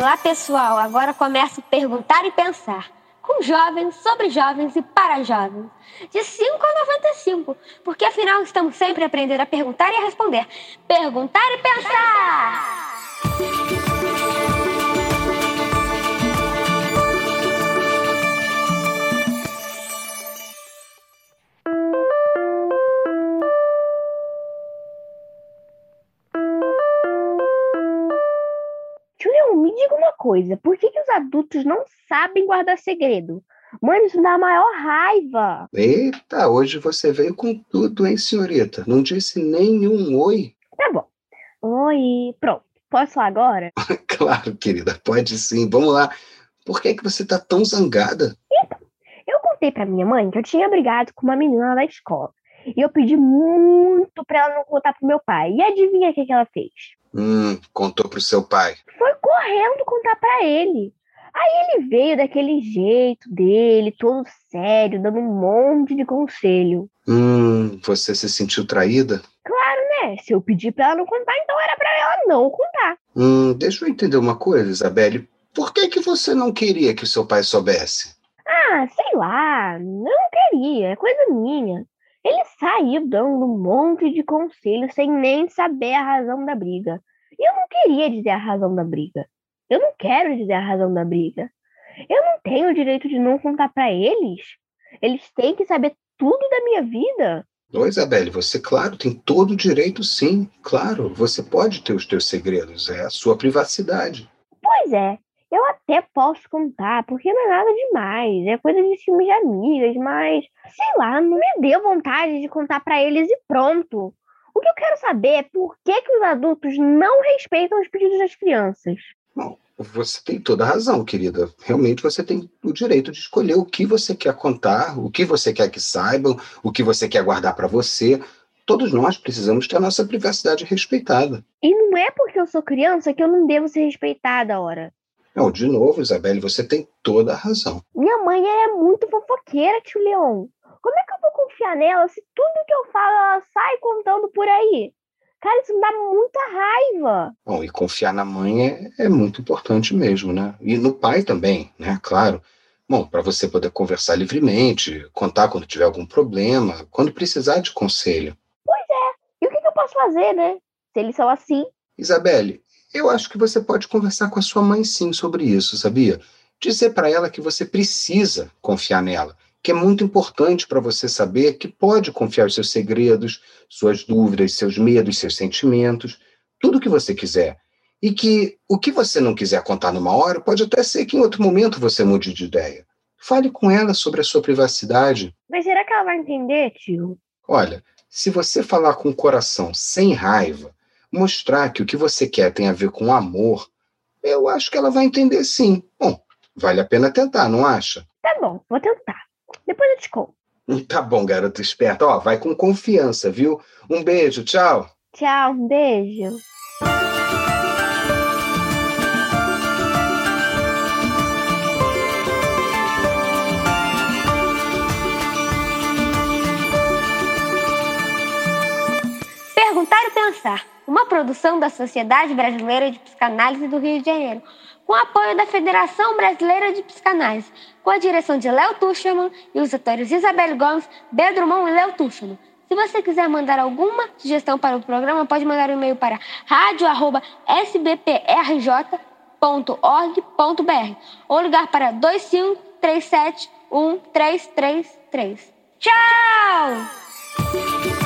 Olá, pessoal. Agora começa o Perguntar e Pensar. Com jovens, sobre jovens e para jovens. De 5 a 95. Porque afinal estamos sempre aprendendo a perguntar e a responder. Perguntar e Pensar! Julião, me diga uma coisa, por que os adultos não sabem guardar segredo? Mano, isso me dá a maior raiva. Eita, hoje você veio com tudo, hein, senhorita? Não disse nenhum oi? Tá bom. Oi, pronto. Posso falar agora? Claro, querida, pode sim. Vamos lá. Por que você tá tão zangada? Eu contei pra minha mãe que eu tinha brigado com uma menina lá da escola. E eu pedi muito pra ela não contar pro meu pai. E adivinha o que ela fez? Contou pro seu pai. Foi correndo contar pra ele. Aí ele veio daquele jeito dele, todo sério, dando um monte de conselho. Você se sentiu traída? Claro, né? Se eu pedir pra ela não contar, então era pra ela não contar. Deixa eu entender uma coisa, Isabelle. Por que você não queria que o seu pai soubesse? Ah, sei lá, não queria, é coisa minha. Ele saiu dando um monte de conselhos sem nem saber a razão da briga. E eu não queria dizer a razão da briga. Eu não quero dizer a razão da briga. Eu não tenho o direito de não contar pra eles. Eles têm que saber tudo da minha vida. Ô, Isabelle, você, claro, tem todo o direito, sim. Claro, você pode ter os teus segredos. É a sua privacidade. Pois é, eu até posso contar, porque não é nada demais. É coisa de filme de amigas, mas, sei lá, não me deu vontade de contar pra eles e pronto. O que eu quero saber é por que os adultos não respeitam os pedidos das crianças. Bom, você tem toda a razão, querida. Realmente você tem o direito de escolher o que você quer contar, o que você quer que saibam, o que você quer guardar para você. Todos nós precisamos ter a nossa privacidade respeitada. E não é porque eu sou criança que eu não devo ser respeitada, ora. Não, de novo, Isabelle, você tem toda a razão. Minha mãe é muito fofoqueira, tio Leon. Como é que eu vou confiar nela se tudo que eu falo ela sai contando por aí? Cara, isso me dá muita raiva. Bom, e confiar na mãe é muito importante mesmo, né? E no pai também, né? Claro. Bom, para você poder conversar livremente, contar quando tiver algum problema, quando precisar de conselho. Pois é. E o que eu posso fazer, né? Se eles são assim. Isabelle, eu acho que você pode conversar com a sua mãe sim sobre isso, sabia? Dizer para ela que você precisa confiar nela, que é muito importante para você saber que pode confiar os seus segredos, suas dúvidas, seus medos, seus sentimentos, tudo o que você quiser. E que o que você não quiser contar numa hora, pode até ser que em outro momento você mude de ideia. Fale com ela sobre a sua privacidade. Mas será que ela vai entender, tio? Olha, se você falar com o coração, sem raiva, mostrar que o que você quer tem a ver com amor, eu acho que ela vai entender sim. Bom, vale a pena tentar, não acha? Tá bom, vou tentar. Depois eu te conto. Tá bom, garoto esperto. Ó, vai com confiança, viu? Um beijo, tchau. Tchau, um beijo. Perguntar e Pensar, uma produção da Sociedade Brasileira de Psicanálise do Rio de Janeiro, com apoio da Federação Brasileira de Psicanálise, com a direção de Léo Tuchman e os atores Isabelle Gomes, Pedro Drummond e Léo Tuchman. Se você quiser mandar alguma sugestão para o programa, pode mandar um e-mail para radio@sbprj.org.br ou ligar para 25371333. Tchau!